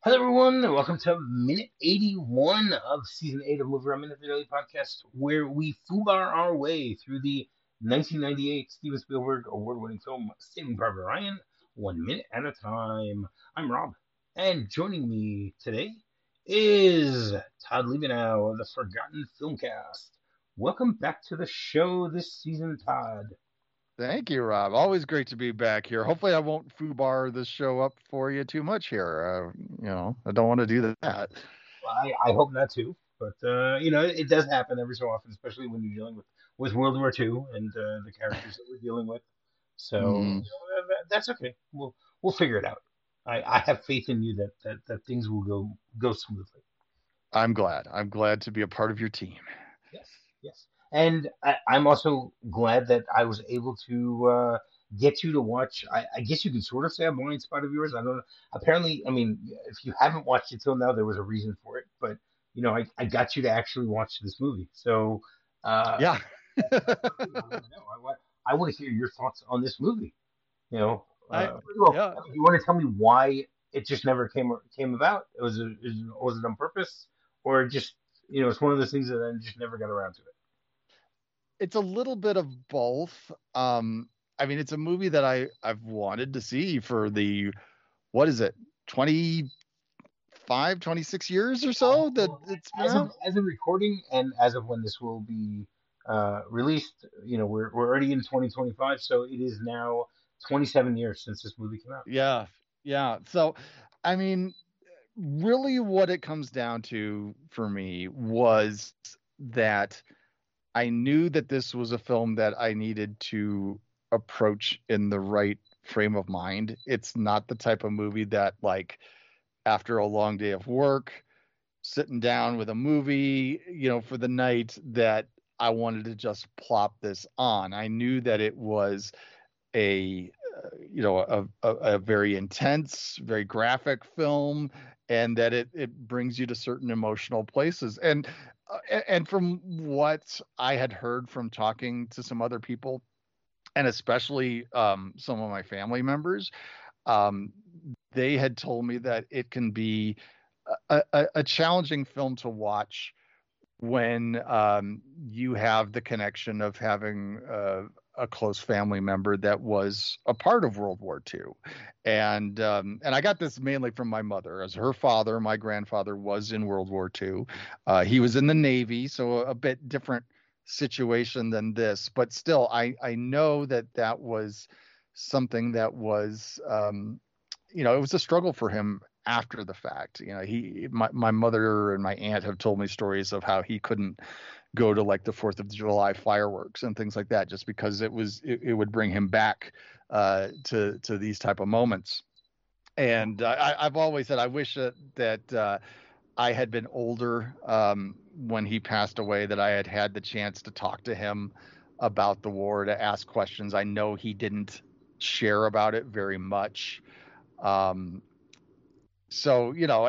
Hello, everyone, and welcome to minute 81 of season 8 of Movie Around Minute, the Daily Podcast, where we foobar our way through the 1998 Steven Spielberg award winning film Saving Private Ryan, 1 minute at a time. I'm Rob, and joining me today is Todd Liebenow of the Forgotten Filmcast. Welcome back to the show this season, Todd. Thank you, Rob. Always great to be back here. Hopefully, I won't foobar this show up for you too much here. I don't want to do that. I hope not too, but it does happen every so often, especially when you're dealing with World War II and the characters that we're dealing with. So Mm, that's okay. We'll figure it out. I have faith in you that things will go smoothly. I'm glad. I'm glad to be a part of your team. Yes, yes. And I'm also glad that I was able to get you to watch. I guess you could sort of say a blind spot of yours. I don't know. Apparently, I mean, if you haven't watched it till now, there was a reason for it. But I got you to actually watch this movie. So Yeah. I want to know. I want to hear your thoughts on this movie. I Well, yeah. you want to tell me why it just never came about? Was it on purpose, or just it's one of those things that I just never got around to it? It's a little bit of both. I mean, it's a movie that I've wanted to see for the what is it, 25, 26 years or so that Well, it's been as of out. as of recording and as of when this will be released, we're already in 2025, so it is now 27 years since this movie came out. Yeah, yeah. So, I mean, really what it comes down to for me was that I knew that this was a film that I needed to approach in the right frame of mind. It's not the type of movie that, like, after a long day of work, sitting down with a movie, for the night, that I wanted to just plop this on. I knew that it was a a very intense, very graphic film, and that it brings you to certain emotional places. And from what I had heard from talking to some other people, and especially some of my family members, um, they had told me that it can be a challenging film to watch when you have the connection of having a close family member that was a part of World War II, and I got this mainly from my mother, as her father, my grandfather, was in World War II. He was in the Navy, so a bit different situation than this, but still, I know that that was something that was it was a struggle for him after the fact. My mother and my aunt have told me stories of how he couldn't go to like the 4th of July fireworks and things like that, just because it would bring him back to these type of moments. And I've always said I wish that I had been older when he passed away, that I had had the chance to talk to him about the war, to ask questions. I know he didn't share about it very much. Um, so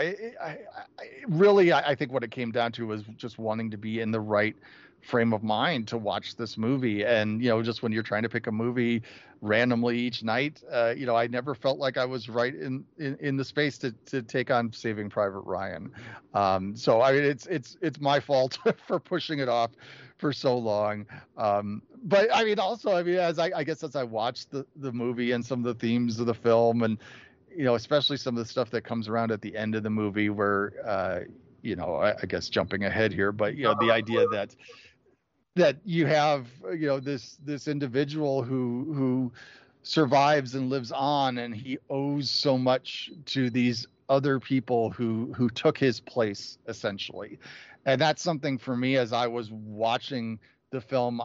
really, I think what it came down to was just wanting to be in the right frame of mind to watch this movie. And just when you're trying to pick a movie randomly each night, I never felt like I was right in the space to take on Saving Private Ryan. So I mean, it's my fault for pushing it off for so long. But I mean, also, I mean, I guess as I watched the movie and some of the themes of the film, and especially some of the stuff that comes around at the end of the movie, where I guess jumping ahead here, but the idea that you have this individual who survives and lives on, and he owes so much to these other people who took his place, essentially. And that's something for me, as I was watching the film,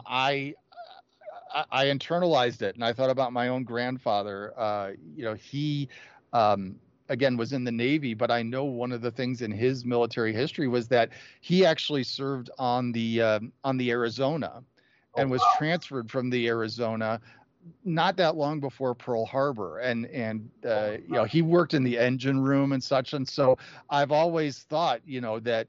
I internalized it, and I thought about my own grandfather. He again was in the Navy, but I know one of the things in his military history was that he actually served on the Arizona, Oh and was wow! transferred from the Arizona not that long before Pearl Harbor, Oh my he worked in the engine room and such. And so I've always thought that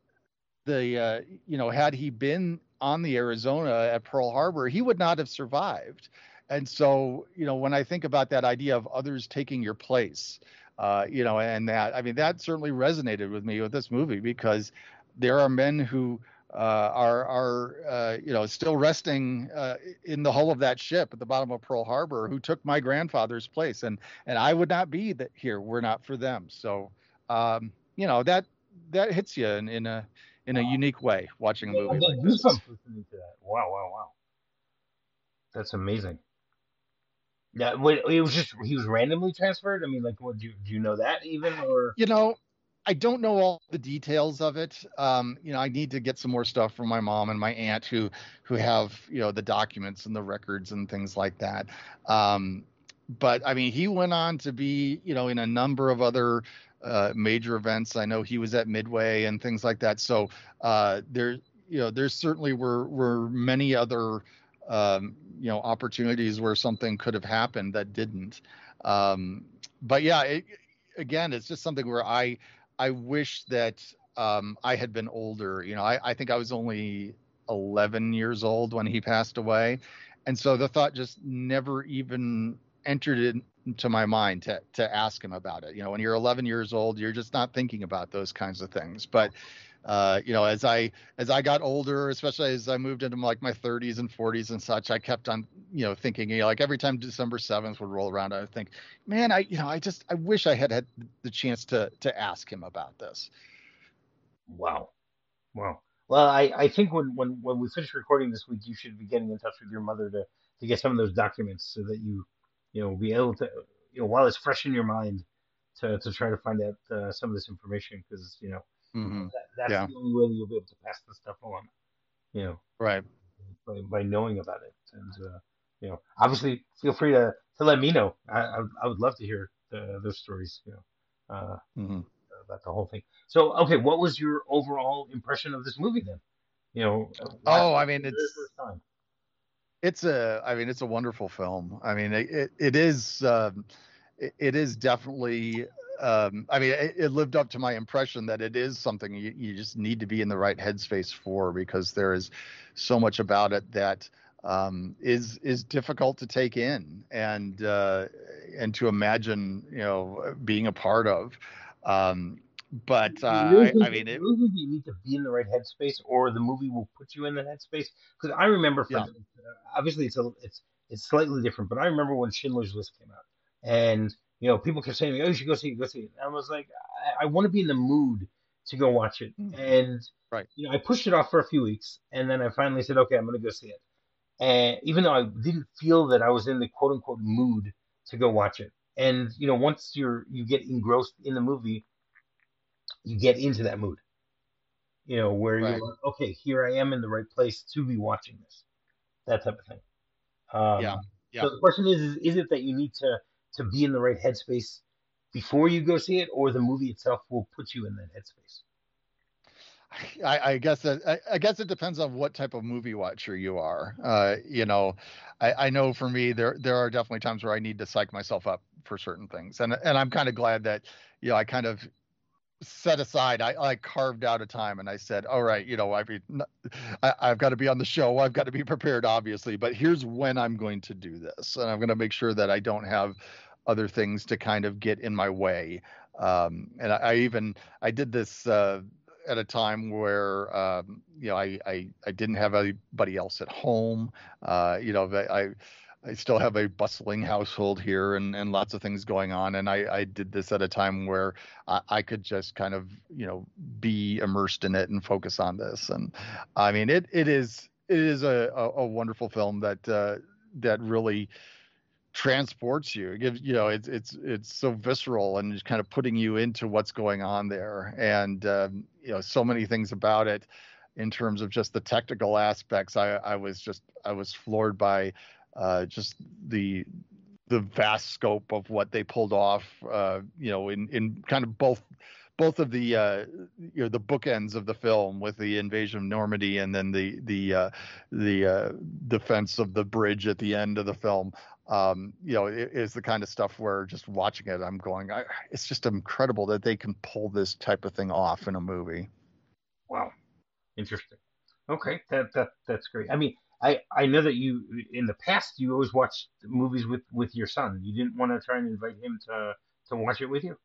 had he been on the Arizona at Pearl Harbor, he would not have survived. And so, when I think about that idea of others taking your place, And that, I mean, that certainly resonated with me with this movie because there are men who are still resting in the hull of that ship at the bottom of Pearl Harbor who took my grandfather's place, and I would not be that here were not for them. So that hits you in a unique way watching a I movie get like this. goosebumps listening to that. Wow, wow, wow. That's amazing. Yeah, wait, it was just he was randomly transferred. I mean, like, what do you know that even or? You know, I don't know all the details of it. I need to get some more stuff from my mom and my aunt who have the documents and the records and things like that. But I mean, he went on to be in a number of other major events. I know he was at Midway and things like that. So there certainly were many other opportunities where something could have happened that didn't. But yeah, again, it's just something where I wish that I had been older. I think I was only 11 years old when he passed away, and so the thought just never even entered into my mind to ask him about it. When you're 11 years old, you're just not thinking about those kinds of things. But as I got older, especially as I moved into like my 30s and 40s and such, I kept on thinking, like every time December 7th would roll around, I would think, man, I wish I had the chance to ask him about this. Wow, wow. Well, I think when we finish recording this week, you should be getting in touch with your mother to get some of those documents so that be able to while it's fresh in your mind to try to find out some of this information because Hmm. that's Yeah. the only way that you'll be able to pass this stuff on. You know, Right. by knowing about it. And obviously, feel free to let me know. I would love to hear those stories. Hmm. About the whole thing. So, okay, what was your overall impression of this movie then? Oh, I Watching mean, it the very first time. it's a wonderful film. I mean, it is definitely. I mean, it lived up to my impression that it is something you just need to be in the right headspace for because there is so much about it that is difficult to take in and to imagine, being a part of. Um, but You really think I mean, you really think you need to be in the right headspace, or the movie will put you in the headspace? Because I remember, yeah. obviously it's slightly different, but I remember when Schindler's List came out, and people kept saying, "Oh, you should go see it." And I was like, I want to be in the mood to go watch it, Mm. and Right. I pushed it off for a few weeks, and then I finally said, "Okay, I'm going to go see it." And even though I didn't feel that I was in the quote unquote mood to go watch it, and once you get engrossed in the movie, you get into that mood, where you're Right. like, okay, here I am in the right place to be watching this, that type of thing. Yeah. So Yeah. the question is it that you need to be in the right headspace before you go see it, or the movie itself will put you in that headspace? I guess it depends on what type of movie watcher you are. I know for me there are definitely times where I need to psych myself up for certain things, and I'm kind of glad that I kind of set aside. I carved out a time and I said, all right, I mean, I've got to be on the show. I've got to be prepared, obviously, but here's when I'm going to do this, and I'm going to make sure that I don't have other things to kind of get in my way. And I did this at a time where I didn't have anybody else at home. I still have a bustling household here and lots of things going on. And I did this at a time where I could just kind of, be immersed in it and focus on this. And I mean, it is a wonderful film that really transports you. It gives, it's so visceral and just kind of putting you into what's going on there. And, so many things about it in terms of just the technical aspects. I was floored by just the vast scope of what they pulled off, in kind of both of the bookends of the film with the invasion of Normandy and then the defense of the bridge at the end of the film. It is the kind of stuff where just watching it, I'm going, it's just incredible that they can pull this type of thing off in a movie. Wow, interesting. Okay, that's great. I mean, I know that in the past you always watched movies with your son. You didn't want to try and invite him to watch it with you?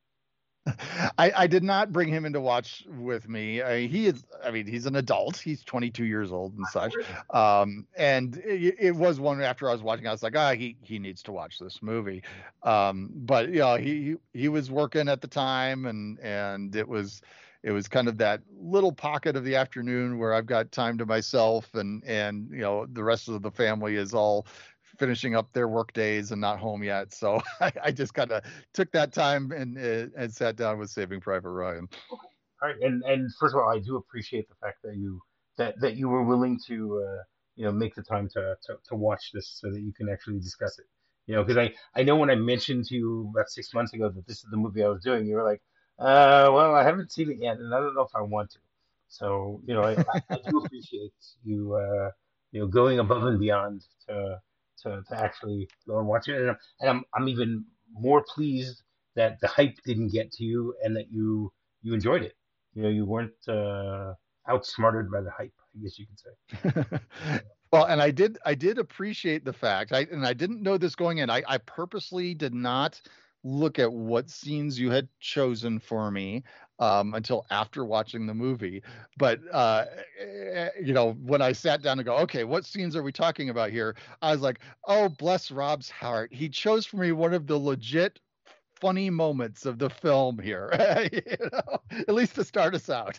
I did not bring him in to watch with me. I mean, he's an adult. He's 22 years old and such. And it was one after I was watching, I was like, he needs to watch this movie. But he was working at the time, and it was kind of that little pocket of the afternoon where I've got time to myself, and the rest of the family is all finishing up their work days and not home yet. So I just kind of took that time and sat down with Saving Private Ryan. All right, and first of all, I do appreciate the fact that you were willing to make the time to watch this so that you can actually discuss it. Because I know when I mentioned to you about 6 months ago that this is the movie I was doing, you were like, well, I haven't seen it yet, and I don't know if I want to. So I do appreciate you going above and beyond to actually go and watch it, and I'm even more pleased that the hype didn't get to you and that you enjoyed it. You weren't outsmarted by the hype, I guess you could say. Well, and I did appreciate the fact, I didn't know this going in. I purposely did not look at what scenes you had chosen for me until after watching the movie. But when I sat down to go, okay, what scenes are we talking about here? I was like, oh, bless Rob's heart. He chose for me one of the legit funny moments of the film here, at least to start us out.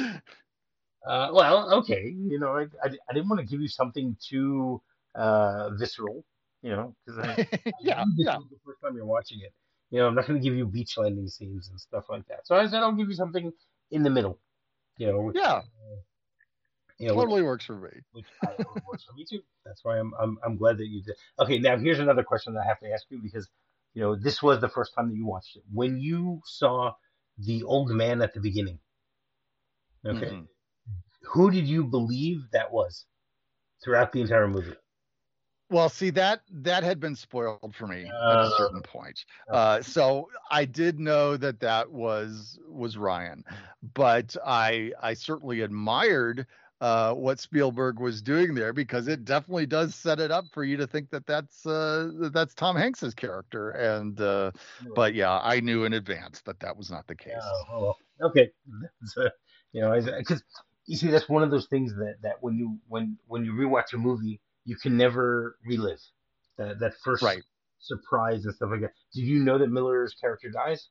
Well, okay. I didn't want to give you something too visceral, because I Yeah, knew this yeah, was the first time you're watching it. I'm not going to give you beach landing scenes and stuff like that. So I said I'll give you something in the middle, which yeah. you know, which, Totally works for me. which I would works for me too. That's why I'm glad that you did. Okay, now here's another question that I have to ask you because this was the first time that you watched it. When you saw the old man at the beginning, okay, Hmm. who did you believe that was throughout the entire movie? Well, see, that had been spoiled for me at a Uh, certain point. okay. So I did know that was Ryan, but I certainly admired what Spielberg was doing there because it definitely does set it up for you to think that's Tom Hanks's character. And but yeah, I knew in advance that was not the case. Oh, well. Okay. That's, because you see, that's one of those things that when you rewatch a movie, you can never relive that first Right. surprise and stuff like that. Did you know that Miller's character dies?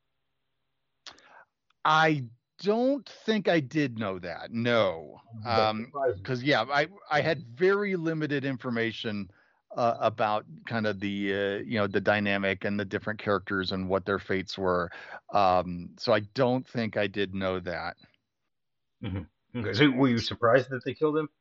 I don't think I did know that. No. Did that surprise you? Because yeah, I had very limited information about kind of the dynamic and the different characters and what their fates were. So I don't think I did know that. Okay. So were you surprised that they killed him?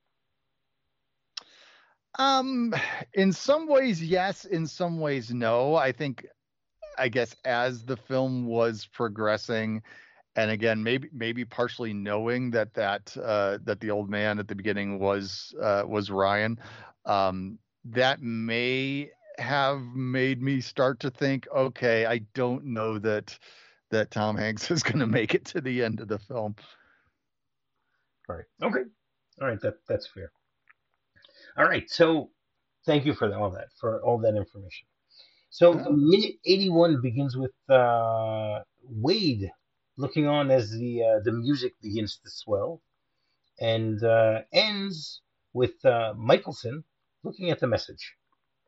Um, in some ways, yes. In some ways, no. I guess as the film was progressing, and again, maybe partially knowing that the old man at the beginning was Ryan, that may have made me start to think, okay, I don't know that Tom Hanks is going to make it to the end of the film. All right. Okay. All right. That's fair. All right. So thank you for all that information. So the Yeah. minute 81 begins with Wade looking on as the music begins to swell, and ends with Michelson looking at the message.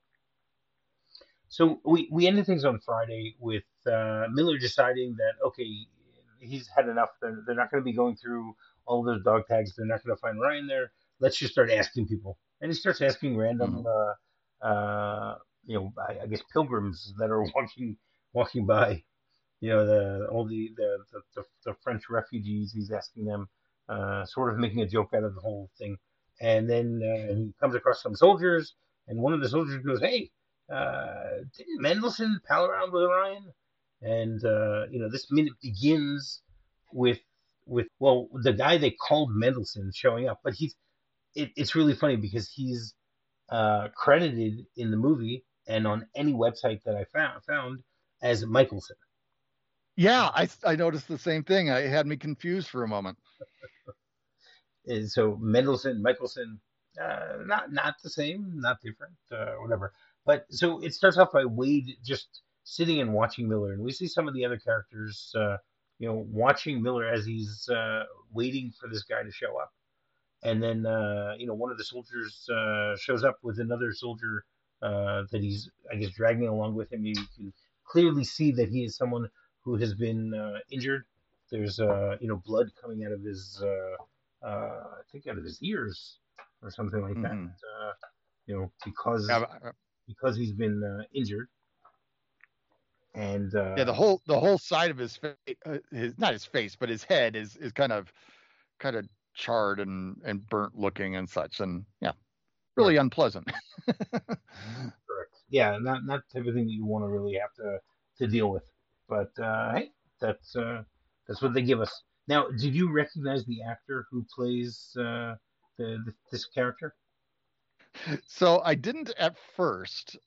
So we ended things on Friday with Miller deciding that okay, he's had enough. They're not going to be going through all those dog tags. They're not going to find Ryan there. Let's just start asking people, and he starts asking random, Mhm. I guess pilgrims that are walking by. The French refugees. He's asking them, sort of making a joke out of the whole thing. And then he comes across some soldiers, and one of the soldiers goes, "Hey, didn't Mendelssohn pal around with Ryan?" And this minute begins with well, the guy they called Mendelssohn showing up, but it's really funny because he's credited in the movie and on any website that I found as Michelson. Yeah, I noticed the same thing. It had me confused for a moment. And so Mendelssohn, Michelson, not the same, not different, whatever. But so it starts off by Wade just sitting and watching Miller, and we see some of the other characters, watching Miller as he's waiting for this guy to show up. And then one of the soldiers shows up with another soldier that he's, I guess, dragging along with him. You can clearly see that he is someone who has been injured. There's blood coming out of his I think out of his ears or something like that. Mm-hmm. Because Yeah, he's been injured. And yeah, the whole side of his face, his not his face, but his head is kind of charred and burnt looking and such, and yeah, really correct, unpleasant. correct. Yeah, not the type of thing that you want to really have to deal with. But hey, that's what they give us. Now, did you recognize the actor who plays this character? So I didn't at first.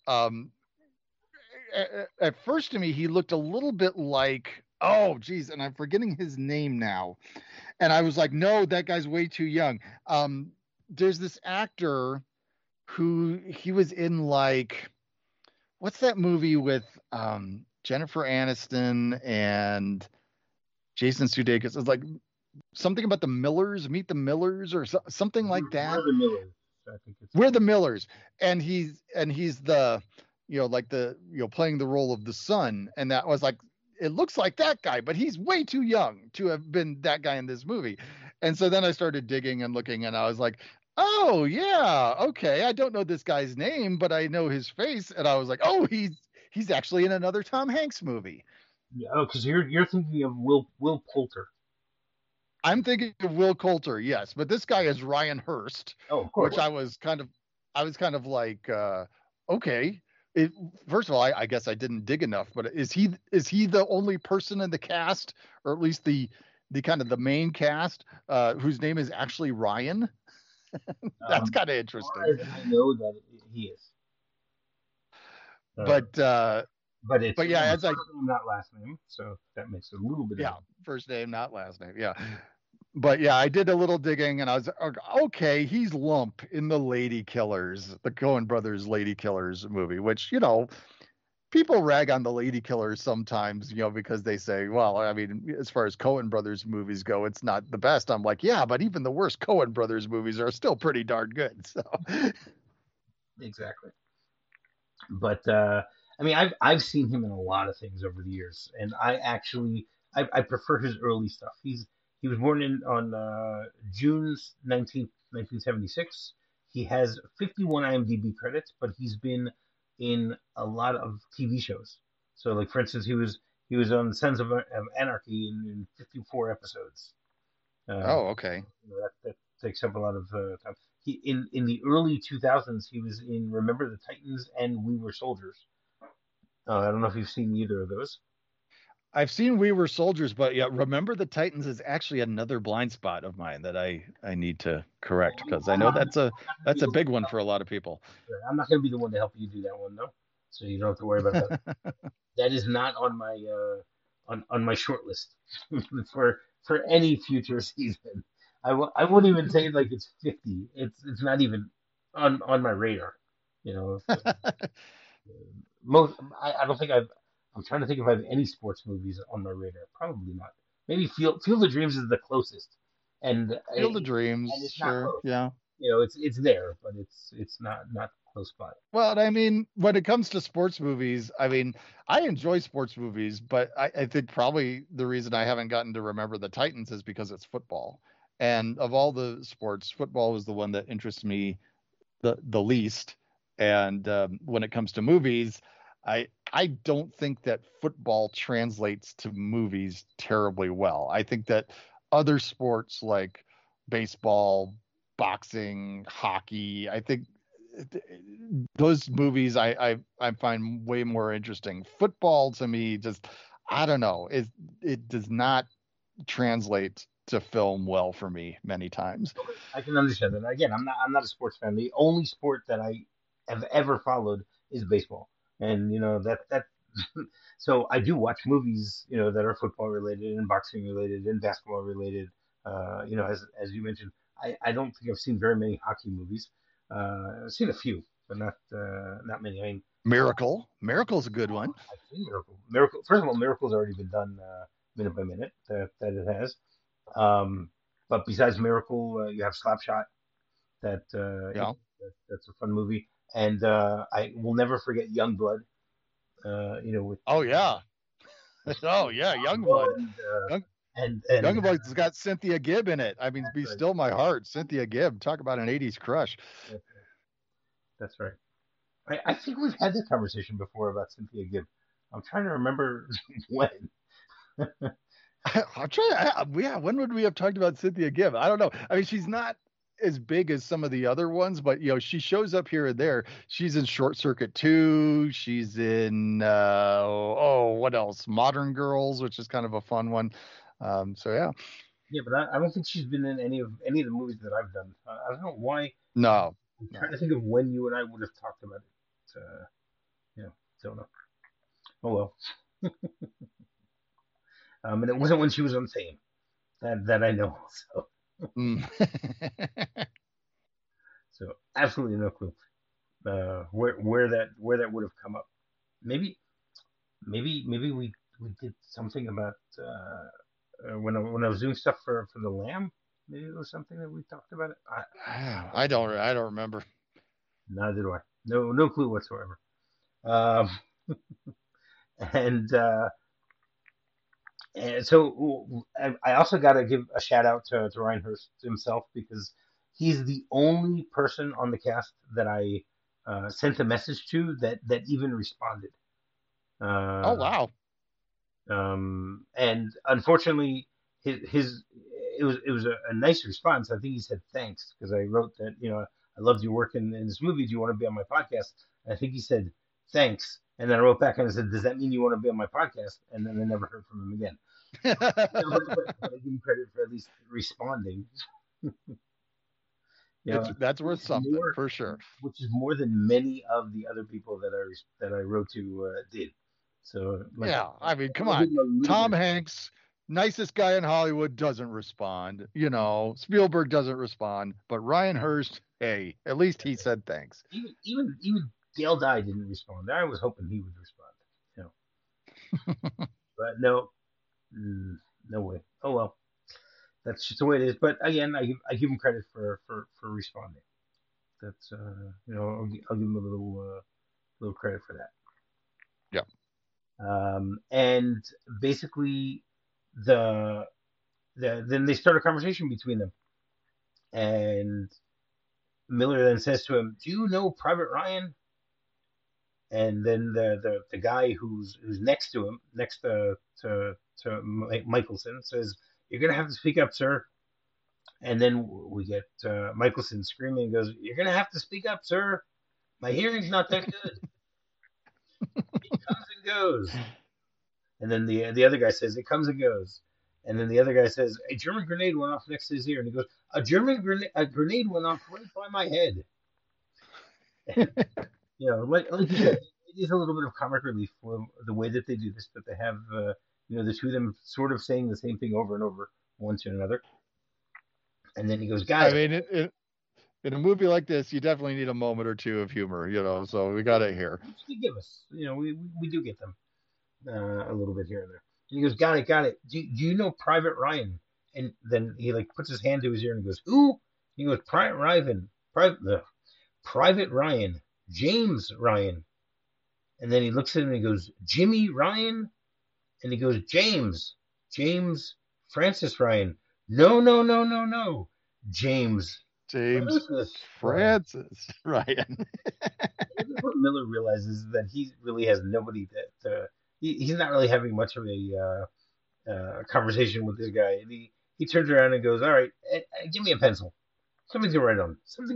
At first to me, he looked a little bit like, oh, geez, and I'm forgetting his name now. And I was like, no, that guy's way too young. There's this actor who he was in like, what's that movie with Jennifer Aniston and Jason Sudeikis? It's like something about the Millers, Meet the Millers, or something like that. We're the Millers. I think it's We're the Millers, and he's the like the playing the role of the son, and that was like it looks like that guy, but he's way too young to have been that guy in this movie. And so then I started digging and looking, and I was like, oh yeah, okay, I don't know this guy's name, but I know his face, and I was like, oh, he's actually in another Tom Hanks movie. yeah, oh, because you're thinking of Will Poulter. I'm thinking of Will Coulter, yes, but this guy is Ryan Hurst, Oh, of which course. I was kind of like, okay. It, first of all, I guess I didn't dig enough, but is he the only person in the cast, or at least the kind of the main cast, whose name is actually Ryan? That's kind of As interesting. far as I know, that he is. Uh, But but it's but yeah, as I first name, not last name, so that makes it a little bit of yeah, first name, not last name. Yeah. But yeah, I did a little digging and I was okay, he's Lump in the Lady Killers, the Coen Brothers Lady Killers movie, which, people rag on the Lady Killers sometimes, because they say, well, I mean, as far as Coen Brothers movies go, it's not the best. I'm like, yeah, but even the worst Coen Brothers movies are still pretty darn good. So, exactly. But I mean, I've seen him in a lot of things over the years, and I prefer his early stuff. He was born in on June 19th, 1976. He has 51 IMDb credits, but he's been in a lot of TV shows. So, like for instance, he was on Sons of Anarchy in 54 episodes. Uh, oh, okay. that takes up a lot of time. He in the early 2000s, he was in Remember the Titans and We Were Soldiers. I don't know if you've seen either of those. I've seen We Were Soldiers, but yeah, Remember the Titans is actually another blind spot of mine that I need to correct because I I'm know not, that's a big one for a lot of people. I'm not going to be the one to help you do that one though, so you don't have to worry about that. That is not on my on my short list for any future season. I wouldn't even say like it's 50. It's not even on my radar. You know, most I don't think I'm trying to think if I have any sports movies on my radar. Probably not. Maybe Field of Dreams is the closest, and Field of and Dreams, it's not sure, close. yeah. It's there, but it's not close by. Well, I mean, when it comes to sports movies, I mean, I enjoy sports movies, but I think probably the reason I haven't gotten to Remember the Titans is because it's football. And of all the sports, football is the one that interests me the least. And when it comes to movies, I don't think that football translates to movies terribly well. I think that other sports like baseball, boxing, hockey, I think those movies I find way more interesting. Football to me just I don't know. It does not translate to film well for me many times. I can understand that. Again, I'm not a sports fan. The only sport that I have ever followed is baseball, and that. So I do watch movies, that are football related and boxing related and basketball related. As you mentioned, I don't think I've seen very many hockey movies. I've seen a few, but not many. I mean, Miracle's a good one. I've seen Miracle. First of all, Miracle's already been done minute by minute. That it has. But besides Miracle, you have Slapshot. Yeah. That's a fun movie, and I will never forget Youngblood. With Oh yeah. Oh yeah, Youngblood. and Young, and Youngblood's got Cynthia Gibb in it. I mean, that's Be right. Still My Heart. Cynthia Gibb. Talk about an '80s crush. That's right. That's right. I think we've had that conversation before about Cynthia Gibb. I'm trying to remember when. I'm trying. Yeah, when would we have talked about Cynthia Gibb? I don't know. I mean, she's not as big as some of the other ones, but she shows up here and there. She's in Short Circuit 2. She's in what else? Modern Girls, which is kind of a fun one. So yeah. Yeah, but I don't think she's been in any of the movies that I've done. I don't know why. No. I'm trying to think of when you and I would have talked about it. Don't know. Oh well. And it wasn't when she was on Fame. That I know. So Mm. so absolutely no clue where that would have come up. Maybe we did something about when I was doing stuff for the Lamb. Maybe it was something that we talked about. I don't remember. Neither do I. No clue whatsoever. Um, and so I also got to give a shout out to Ryan Hurst himself, because he's the only person on the cast that I sent a message to that even responded. Oh wow. And unfortunately, his it was a nice response. I think he said thanks, because I wrote that I loved your work in this movie. Do you want to be on my podcast? And I think he said thanks, and then I wrote back and I said, does that mean you want to be on my podcast? And then I never heard from him again. But I give him credit for at least responding. That's worth something for sure. Which is more than many of the other people that I wrote to did. So yeah, I mean, come on, Tom Hanks, nicest guy in Hollywood, doesn't respond. Spielberg doesn't respond, but Ryan Hurst, hey, at least he said thanks. Even Dale Dye didn't respond. I was hoping he would respond. But no way. Oh well, that's just the way it is. But again, I give him credit for responding. That's I'll give him a little credit for that. Yeah. And basically, then they start a conversation between them, and Miller then says to him, "Do you know Private Ryan?" And then the guy who's next to him, next to Michelson, says, "You're gonna have to speak up, sir." And then we get Michelson screaming and goes, "You're gonna have to speak up, sir. My hearing's not that good." It comes and goes. And then the other guy says, "It comes and goes." And then the other guy says, "A German grenade went off next to his ear." And he goes, a grenade went off right by my head." Like you said, it is a little bit of comic relief for the way that they do this, that they have the two of them sort of saying the same thing over and over, one to another. And then he goes, "Guys." I mean, in a movie like this, you definitely need a moment or two of humor, so we got it here. Which they give us. We do get them a little bit here and there. And he goes, "Got it. Do you know Private Ryan?" And then he puts his hand to his ear and he goes, "Who?" He goes, "Private Ryan, James Ryan." And then he looks at him and he goes, "Jimmy Ryan?" And he goes, James Francis Ryan." No. James Francis Ryan. What Miller realizes is that he really has nobody that he's not really having much of a conversation with this guy. And he turns around and goes, "All right, give me a pencil, something to write on."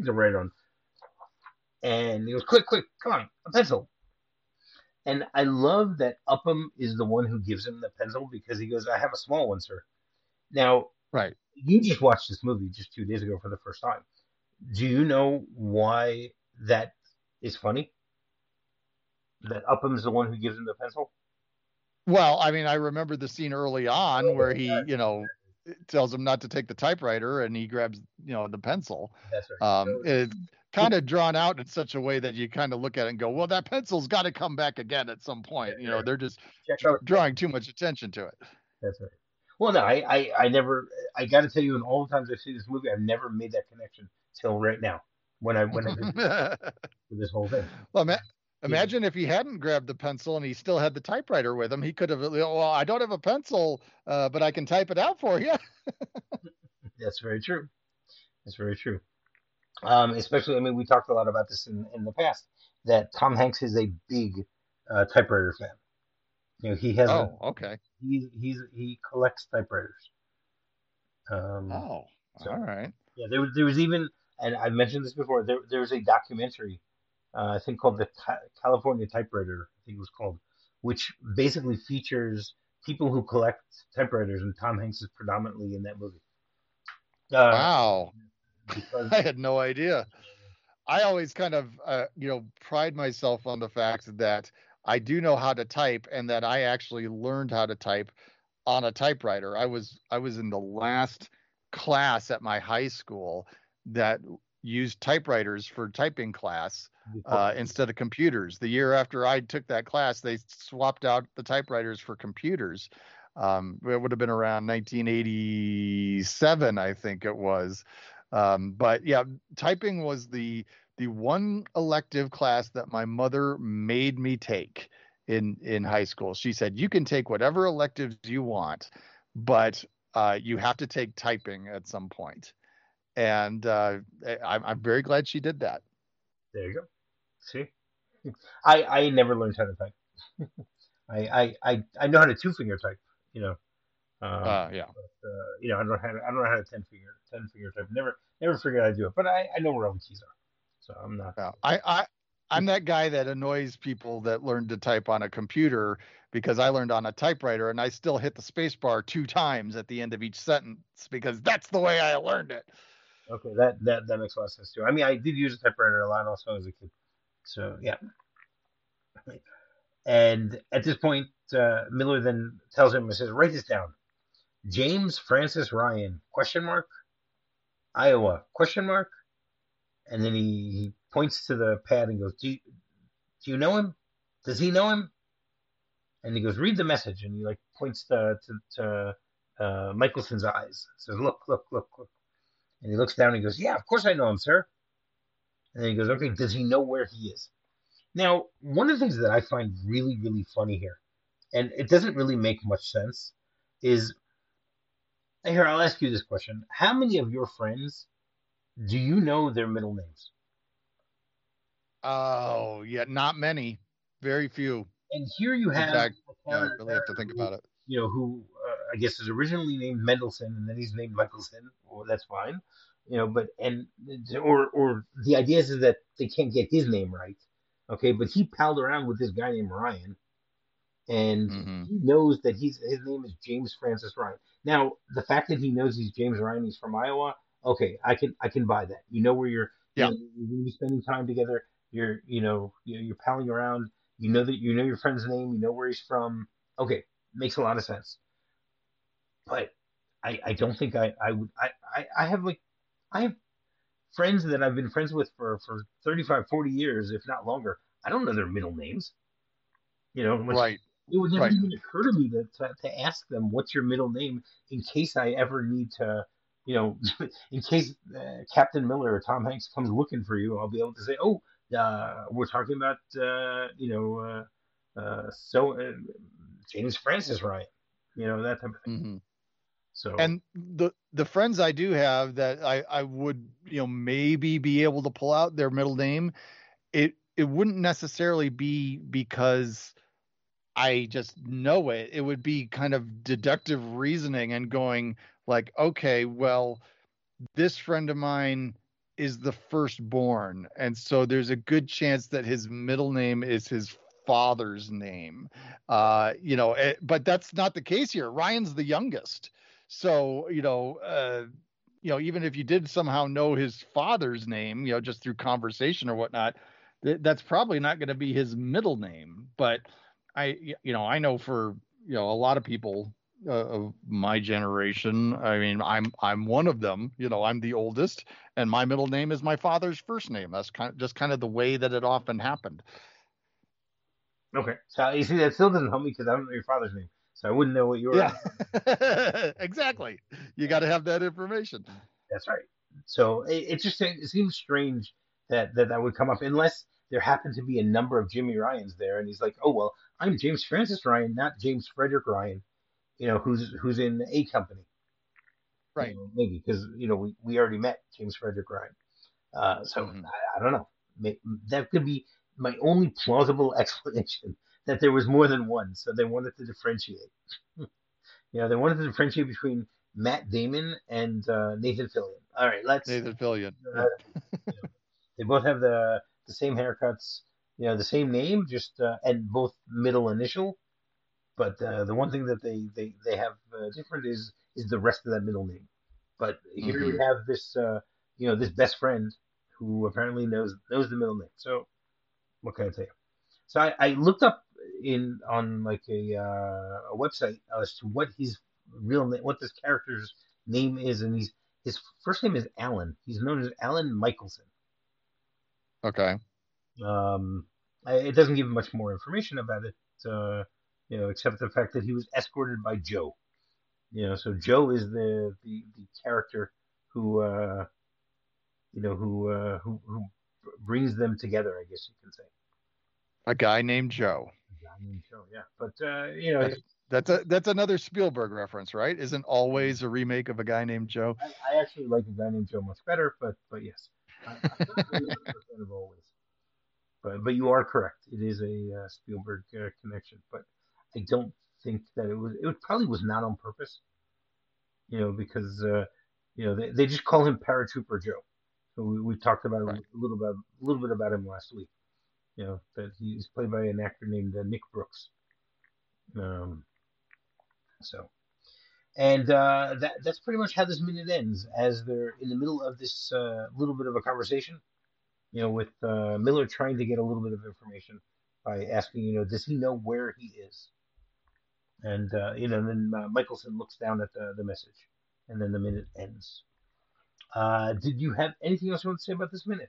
And he goes, "Quick, come on, a pencil." And I love that Upham is the one who gives him the pencil, because he goes, "I have a small one, sir." Now, right. You just watched this movie just 2 days ago for the first time. Do you know why that is funny? That Upham's the one who gives him the pencil? Well, I mean, I remember the scene early on where he, tells him not to take the typewriter, and he grabs, the pencil. That's right. It's kind of drawn out in such a way that you kind of look at it and go, well, that pencil's got to come back again at some point. They're just Check out. drawing too much attention to it. That's right. Well, no, I never. I got to tell you, in all the times I've seen this movie, I've never made that connection till right now when I did this whole thing. Well, imagine if he hadn't grabbed the pencil and he still had the typewriter with him. He could have, well, I don't have a pencil, but I can type it out for you. That's very true. That's very true. Especially, I mean, we talked a lot about this in the past, that Tom Hanks is a big typewriter fan. He has. Oh, okay. He collects typewriters. All right. Yeah, there was even, and I mentioned this before. There was a documentary, I think called the California Typewriter. I think it was called, which basically features people who collect typewriters, and Tom Hanks is predominantly in that movie. Wow. I had no idea. I always kind of, pride myself on the fact that I do know how to type, and that I actually learned how to type on a typewriter. I was in the last class at my high school that used typewriters for typing class instead of computers. The year after I took that class, they swapped out the typewriters for computers. It would have been around 1987, I think it was. But yeah, typing was the one elective class that my mother made me take in high school. She said, you can take whatever electives you want, but you have to take typing at some point. And I'm very glad she did that. There you go. See, I never learned how to type. I know how to two-finger type. Yeah. But, I don't know how to ten-finger type. Never figured out how to do it. But I know where all the keys are. So I'm not. Yeah. I'm that guy that annoys people that learn to type on a computer, because I learned on a typewriter and I still hit the space bar 2 times at the end of each sentence because that's the way I learned it. Okay, that makes a lot of sense too. I mean, I did use a typewriter a lot also as a kid. So yeah. And at this point, Miller then tells him, he says, write this down. James Francis Ryan, question mark, Iowa, question mark. And then he points to the pad and goes, do you know him? Does he know him? And he goes, read the message. And he points to Michelson's eyes. Says, look. And he looks down and he goes, yeah, of course I know him, sir. And then he goes, okay, does he know where he is? Now, one of the things that I find really, really funny here, and it doesn't really make much sense, is, here, I'll ask you this question. How many of your friends do you know their middle names? Oh, yeah, not many. Very few. And here you have, in fact, I really have to think about it. Who I guess is originally named Mendelsohn, and then he's named Michelson. Well, that's fine. But or the idea is that they can't get his name right. Okay, but he palled around with this guy named Ryan, and he knows that his name is James Francis Ryan. Now, the fact that he knows he's James Ryan, he's from Iowa. Okay, I can buy that. You know where you're going to be spending time together. You're palling around. You know your friend's name. You know where he's from. Okay, makes a lot of sense. But I don't think I would. I have friends that I've been friends with for 35, 40 years, if not longer. I don't know their middle names. Right. It would never even occur to me to ask them, what's your middle name, in case I ever need to, in case Captain Miller or Tom Hanks comes looking for you, I'll be able to say, oh, we're talking about, James Francis Ryan, that type of thing. Mm-hmm. So, and the friends I do have that I would, maybe be able to pull out their middle name, it wouldn't necessarily be because I just know it. It would be kind of deductive reasoning and going like, okay, well, this friend of mine is the firstborn, and so there's a good chance that his middle name is his father's name. But that's not the case here. Ryan's the youngest. So, even if you did somehow know his father's name, just through conversation or whatnot, that's probably not going to be his middle name. But I know for, a lot of people, of my generation. I mean, I'm one of them. You know, I'm the oldest, and my middle name is my father's first name. That's kind of the way that it often happened. Okay. So you see, that still doesn't help me because I don't know your father's name, so I wouldn't know what you were. Yeah, exactly. You got to have that information. That's right. So it just it seems strange that would come up unless there happened to be a number of Jimmy Ryans there, and he's like, oh well, I'm James Francis Ryan, not James Frederick Ryan. You know, who's in A Company. You Right. know, maybe because we already met James Frederick Ryan. So Hmm. I don't know. That could be my only plausible explanation that there was more than one. So they wanted to differentiate. They wanted to differentiate between Matt Damon and Nathan Fillion. All right, let's. Nathan Fillion. Uh, Yeah. you know, they both have the same haircuts. The same name, just and both middle initial. But the one thing that they have different is the rest of that middle name. But here we Hmm. have this this best friend who apparently knows the middle name. So what can I tell you? So I looked up in on like a website as to what his real name, what this character's name is, and his first name is Alan. He's known as Alan Michelson. Okay. It doesn't give much more information about it, except the fact that he was escorted by Joe. So Joe is the character who who brings them together. I guess you can say. A guy named Joe. I mean, Joe, yeah, but That's that's another Spielberg reference, right? Isn't always a remake of a guy named Joe? I actually like a guy named Joe much better, but yes, I'm not really a fan of always. But you are correct. It is a Spielberg connection, but I don't think that it was. It probably was not on purpose. Because they just call him Paratrooper Joe. So we talked about Right. a little bit about him last week. That he's played by an actor named Nick Brooks. Um, so and that's pretty much how this minute ends, as they're in the middle of this little bit of a conversation. With Miller trying to get a little bit of information by asking, does he know where he is? And then Michelson looks down at the message, and then the minute ends. Did you have anything else you want to say about this minute?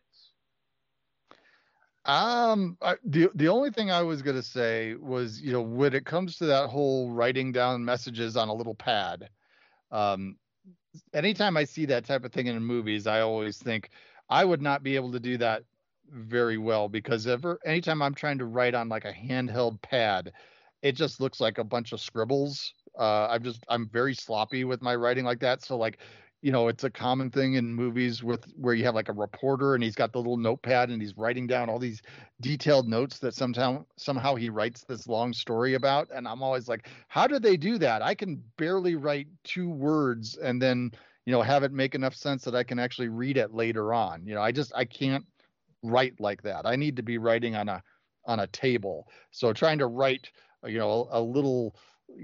The only thing I was gonna say was, when it comes to that whole writing down messages on a little pad, um, anytime I see that type of thing in movies, I always think I would not be able to do that very well because anytime I'm trying to write on like a handheld pad, it just looks like a bunch of scribbles. I'm very sloppy with my writing like that. So like, it's a common thing in movies with where you have like a reporter and he's got the little notepad and he's writing down all these detailed notes that somehow he writes this long story about. And I'm always like, how do they do that? I can barely write two words and then have it make enough sense that I can actually read it later on. I can't write like that. I need to be writing on a table. So trying to write, a little,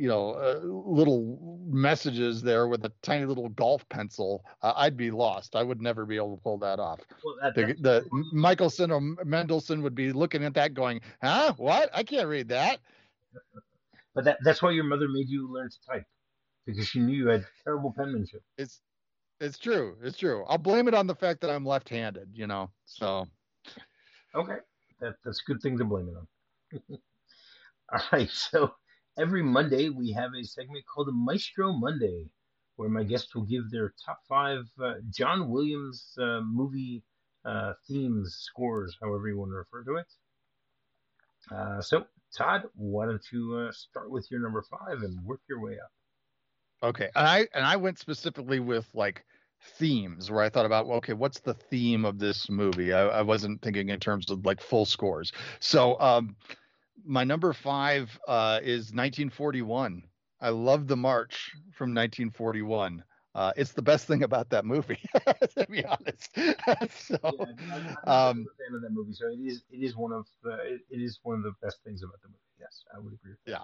little messages there with a tiny little golf pencil, I'd be lost. I would never be able to pull that off. Well, The Michelson or Mendelsohn would be looking at that going, huh? What? I can't read that. but that's why your mother made you learn to type, because she knew you had terrible penmanship. It's it's true. It's true. I'll blame it on the fact that I'm left-handed. So Okay, that's a good thing to blame it on. All right, so every Monday we have a segment called the Maestro Monday, where my guests will give their top five John Williams movie themes, scores, however you want to refer to it. So, Todd, why don't you start with your number five and work your way up? okay, and I went specifically with like themes where I thought about, well, okay, what's the theme of this movie? I wasn't thinking in terms of like full scores. So my number five is 1941. I love the march from 1941. It's the best thing about that movie, to be honest. Yeah, So, I'm not much of um, a fan of that movie, so it is one of it is one of the best things about the movie. Yes, I would agree with that. yeah.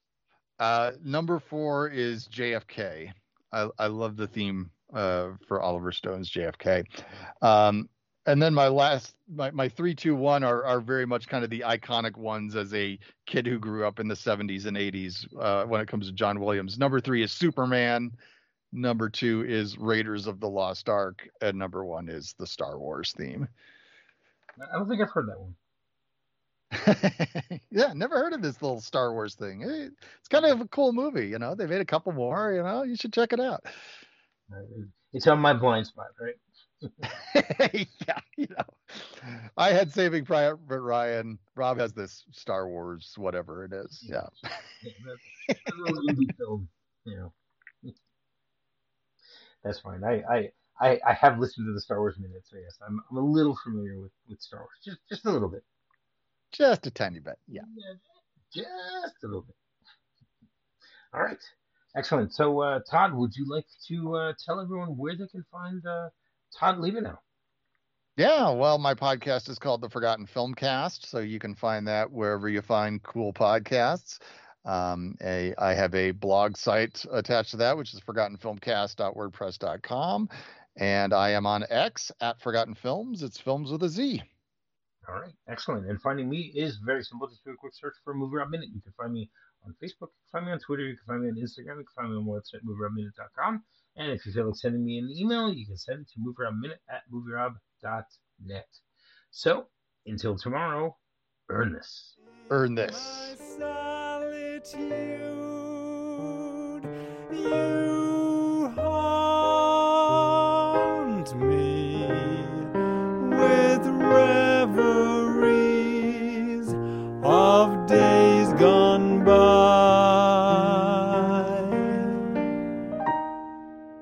Number four is JFK. I love the theme for Oliver Stone's JFK. Um, And then my 3, 2, 1 are very much kind of the iconic ones as a kid who grew up in the 70s and 80s when it comes to John Williams. Number 3 is Superman. Number 2 is Raiders of the Lost Ark. And number 1 is the Star Wars theme. I don't think I've heard that one. Yeah, never heard of this little Star Wars thing. It's kind of a cool movie, you know. They made a couple more, you know. You should check it out. It's on my blind spot, right? Yeah, you know. I had Saving Private Ryan. Rob has this Star Wars, whatever it is. Yeah. A little indie film, you know. That's fine. I have listened to the Star Wars Minute, so yes, I'm a little familiar with Star Wars, just a little bit. Just a tiny bit, yeah. Just a little bit. All right, excellent. So, Todd, would you like to tell everyone where they can find Todd Leavenow? Yeah, well, my podcast is called The Forgotten Filmcast, so you can find that wherever you find cool podcasts. I have a blog site attached to that, which is forgottenfilmcast.wordpress.com, and I am on X at Forgotten Films. It's films with a Z. All right, excellent. And finding me is very simple. Just do a quick search for Movie Rob Minute. You can find me on Facebook, you can find me on Twitter, you can find me on Instagram, you can find me on my website, movierobminute.com. And if you feel like sending me an email, you can send it to movierobminute@movierob.net. So, until tomorrow, earn this. Earn this.